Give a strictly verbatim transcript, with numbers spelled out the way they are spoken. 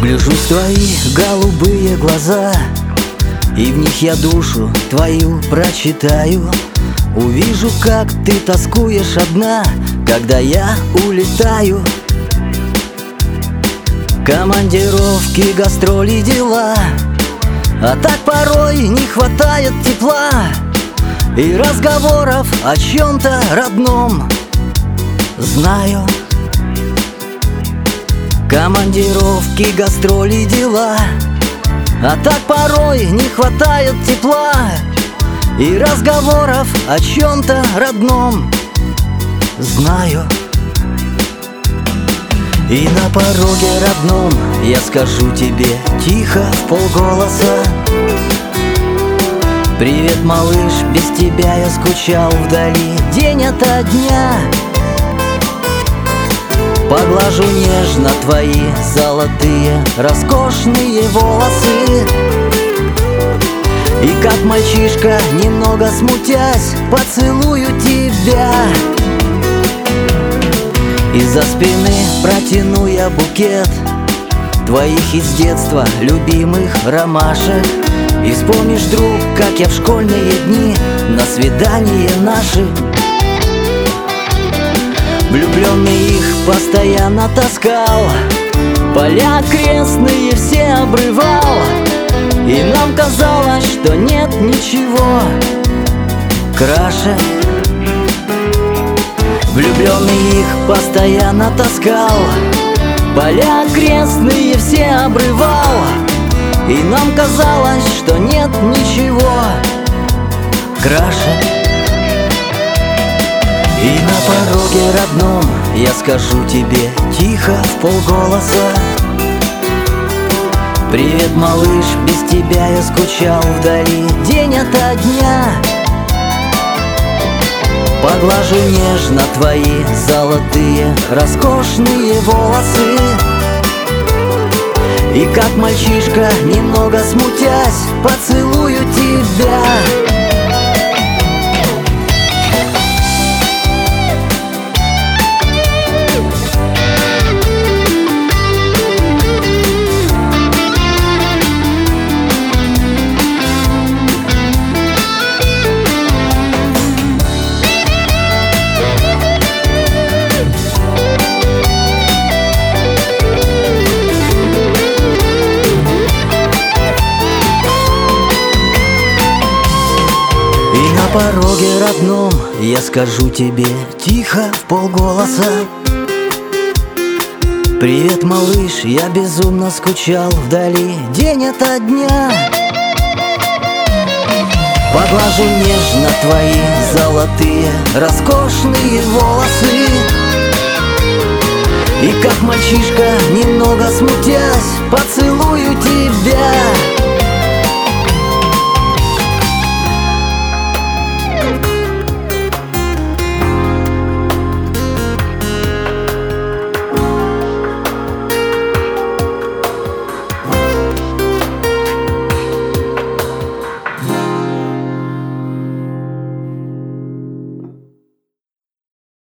Вгляжусь в твои голубые глаза, и в них я душу твою прочитаю. Увижу, как ты тоскуешь одна, когда я улетаю. Командировки, гастроли, дела, а так порой не хватает тепла и разговоров о чем-то родном. Знаю, командировки, гастроли, дела, а так порой не хватает тепла и разговоров о чем-то родном. Знаю. И на пороге родном я скажу тебе тихо вполголоса: привет, малыш, без тебя я скучал вдали день ото дня. Поглажу нежно твои золотые роскошные волосы, и как мальчишка, немного смутясь, поцелую тебя. Из-за спины протяну я букет твоих из детства любимых ромашек, и вспомнишь, друг, как я в школьные дни на свидание наши влюбленный их постоянно таскал, поля окрестные все обрывал, и нам казалось, что нет ничего краше. Влюбленный их постоянно таскал, поля окрестные все обрывал, и нам казалось, что нет ничего краше. И на пороге родном я скажу тебе тихо вполголоса: привет, малыш, без тебя я скучал вдали день ото дня. Поглажу нежно твои золотые роскошные волосы, и как мальчишка, немного смутясь, поцелую тебя. На пороге родном я скажу тебе тихо вполголоса: привет, малыш, я безумно скучал вдали день ото дня. Поглажу нежно твои золотые роскошные волосы, и как мальчишка, немного смутясь, поцелую тебя.